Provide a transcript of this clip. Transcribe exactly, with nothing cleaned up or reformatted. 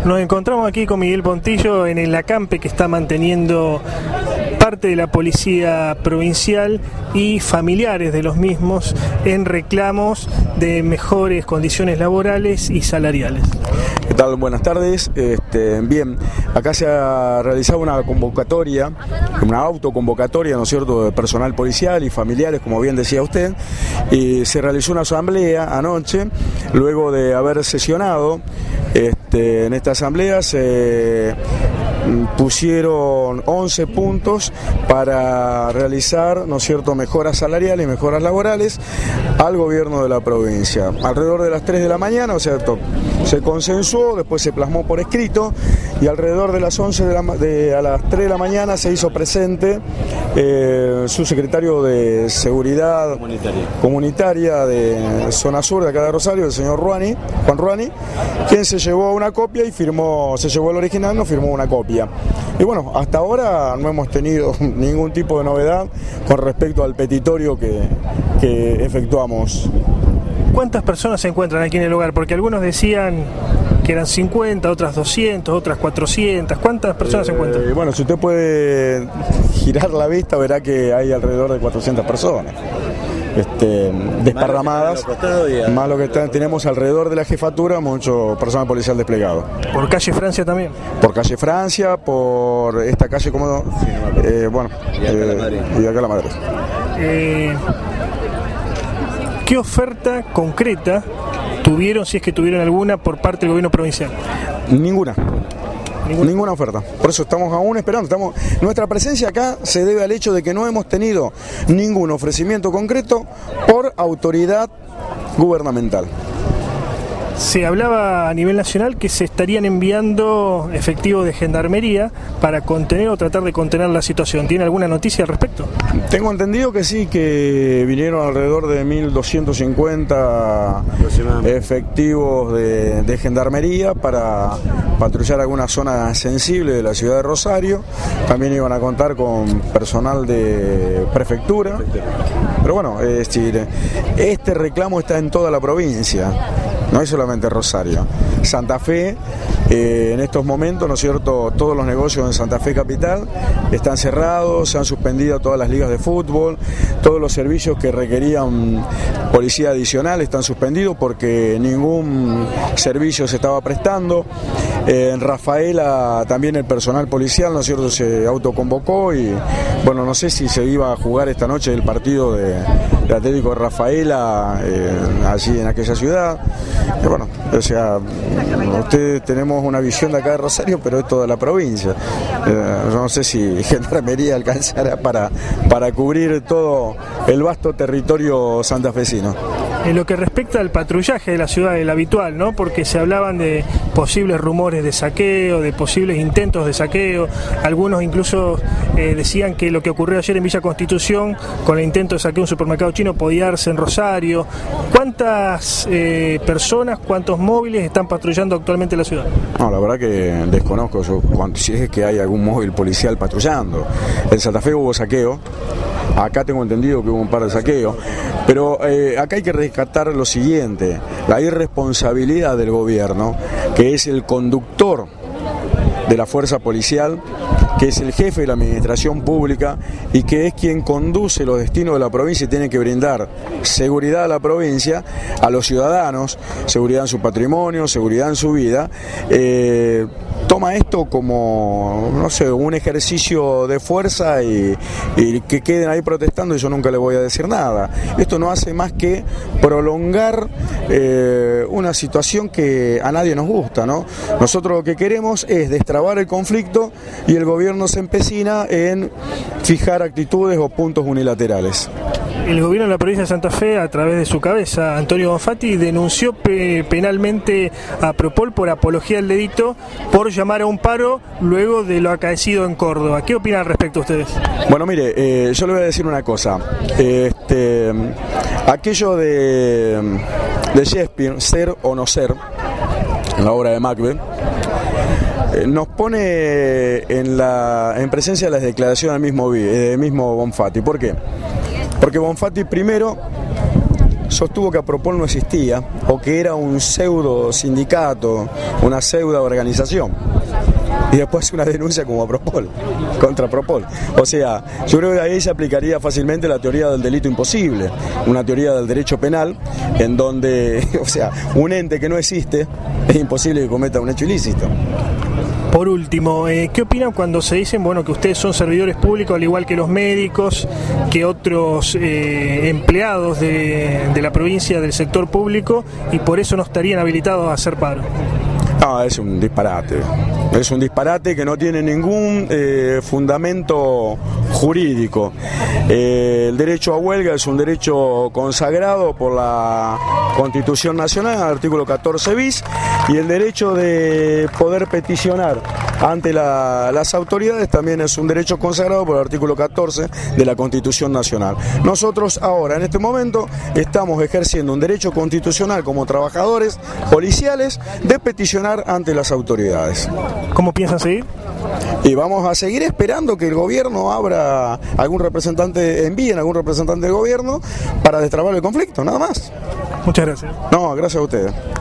Nos encontramos aquí con Miguel Pontillo en el acampe que está manteniendo parte de la policía provincial y familiares de los mismos en reclamos de mejores condiciones laborales y salariales. ¿Qué tal? Buenas tardes. Este, bien, acá se ha realizado una convocatoria, una autoconvocatoria, ¿no es cierto?, de personal policial y familiares, como bien decía usted, y se realizó una asamblea anoche, luego de haber sesionado. Este, en esta asamblea se pusieron once puntos para realizar, ¿no es cierto?, mejoras salariales y mejoras laborales al gobierno de la provincia. Alrededor de las tres de la mañana, ¿no es cierto?, se consensuó, después se plasmó por escrito y alrededor de las once de la, de, a las tres de la mañana se hizo presente eh, su secretario de Seguridad Comunitaria, comunitaria de Zona Sur de acá de Rosario, el señor Ruani, Juan Ruani, quien se llevó una copia y firmó, se llevó el original, no firmó una copia. Y bueno, hasta ahora no hemos tenido ningún tipo de novedad con respecto al petitorio que, que efectuamos. ¿Cuántas personas se encuentran aquí en el lugar? Porque algunos decían que eran cincuenta, otras doscientas, otras cuatrocientas. ¿Cuántas personas eh, se encuentran? Bueno, si usted puede girar la vista, verá que hay alrededor de cuatrocientas personas. Este, desparramadas, más lo que, más lo que está, tenemos alrededor de la jefatura mucho personal policial desplegado. ¿Por calle Francia también? Por calle Francia, por esta calle como eh, bueno, y acá, eh, la y acá la Madre. Eh, ¿Qué oferta concreta tuvieron, si es que tuvieron alguna, por parte del gobierno provincial? Ninguna. Ninguna. Ninguna oferta. Por eso estamos aún esperando. Estamos... Nuestra presencia acá se debe al hecho de que no hemos tenido ningún ofrecimiento concreto por autoridad gubernamental. Se hablaba a nivel nacional que se estarían enviando efectivos de gendarmería para contener o tratar de contener la situación. ¿Tiene alguna noticia al respecto? Tengo entendido que sí, que vinieron alrededor de mil doscientos cincuenta efectivos de, de gendarmería para patrullar alguna zona sensible de la ciudad de Rosario. También iban a contar con personal de prefectura. Pero bueno, es decir, este reclamo está en toda la provincia. No es solamente Rosario. Santa Fe, eh, en estos momentos, ¿no es cierto?, todos los negocios en Santa Fe Capital están cerrados, se han suspendido todas las ligas de fútbol, todos los servicios que requerían policía adicional están suspendidos porque ningún servicio se estaba prestando. Eh, en Rafaela también el personal policial, ¿no es cierto?, se autoconvocó y, bueno, no sé si se iba a jugar esta noche el partido de, de Atlético de Rafaela, eh, allí en aquella ciudad. Y bueno, o sea, ustedes tenemos una visión de acá de Rosario, pero es toda la provincia. Eh, no sé si Gendarmería alcanzará para, para cubrir todo el vasto territorio santafesino. En lo que respecta al patrullaje de la ciudad, el habitual, ¿no? Porque se hablaban de posibles rumores de saqueo, de posibles intentos de saqueo. Algunos incluso eh, decían que lo que ocurrió ayer en Villa Constitución con el intento de saqueo de un supermercado chino podía darse en Rosario. ¿Cuántas eh, personas, cuántos móviles están patrullando actualmente la ciudad? No, la verdad que desconozco yo, si es que hay algún móvil policial patrullando. En Santa Fe hubo saqueo. Acá tengo entendido que hubo un par de saqueos, pero eh, acá hay que rescatar lo siguiente: la irresponsabilidad del gobierno, que es el conductor de la fuerza policial, que es el jefe de la administración pública y que es quien conduce los destinos de la provincia y tiene que brindar seguridad a la provincia, a los ciudadanos, seguridad en su patrimonio, seguridad en su vida. Eh, toma esto como, no sé, un ejercicio de fuerza y, y que queden ahí protestando y yo nunca le voy a decir nada. Esto no hace más que prolongar eh, una situación que a nadie nos gusta, ¿no? Nosotros lo que queremos es destrabar el conflicto y el gobierno se empecina en fijar actitudes o puntos unilaterales. El gobierno de la provincia de Santa Fe, a través de su cabeza, Antonio Bonfatti, denunció pe penalmente a Propol por apología del delito por llamar a un paro luego de lo acaecido en Córdoba. ¿Qué opinan al respecto ustedes? Bueno, mire, eh, yo le voy a decir una cosa. Este, aquello de, de Shakespeare, ser o no ser, en la obra de Macbeth, eh, nos pone en, la, en presencia de las declaraciones del mismo, del mismo Bonfatti. ¿Por qué? Porque Bonfatti primero sostuvo que APROPOL no existía o que era un pseudo sindicato, una pseudo organización. Y después una denuncia como APROPOL, contra APROPOL. O sea, yo creo que ahí se aplicaría fácilmente la teoría del delito imposible, una teoría del derecho penal, en donde, o sea, un ente que no existe, es imposible que cometa un hecho ilícito. Por último, eh, ¿qué opinan cuando se dicen, bueno, que ustedes son servidores públicos, al igual que los médicos, que otros eh, empleados de, de la provincia del sector público, y por eso no estarían habilitados a hacer paro? No, es un disparate. Es un disparate que no tiene ningún eh, fundamento jurídico. Eh, el derecho a huelga es un derecho consagrado por la Constitución Nacional, artículo catorce bis, y el derecho de poder peticionar ante la, las autoridades también es un derecho consagrado por el artículo catorce de la Constitución Nacional. Nosotros ahora, en este momento, estamos ejerciendo un derecho constitucional como trabajadores policiales de peticionar ante las autoridades. ¿Cómo piensan seguir? Y vamos a seguir esperando que el gobierno abra algún representante, envíen algún representante del gobierno para destrabar el conflicto, nada más. Muchas gracias. No, gracias a ustedes.